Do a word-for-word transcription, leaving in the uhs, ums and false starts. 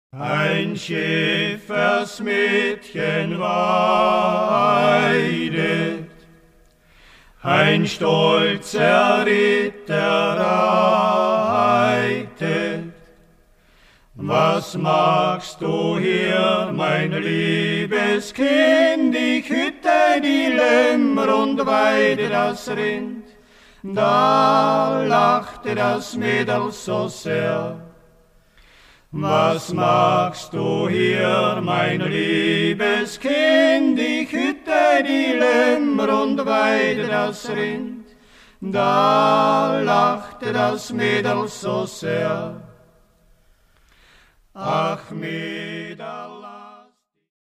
Ein Schäfersmädchen weidet, ein stolzer Ritter reitet. Was magst du hier, mein liebes Kind? Ich hütte die Lämmer und weide das Rind. Da lachte das Mädel so sehr. Was magst du hier, mein liebes Kind? Ich hütte die Lämmer und weide das Rind. Da lachte das Mädel so sehr. Ach, Mädel,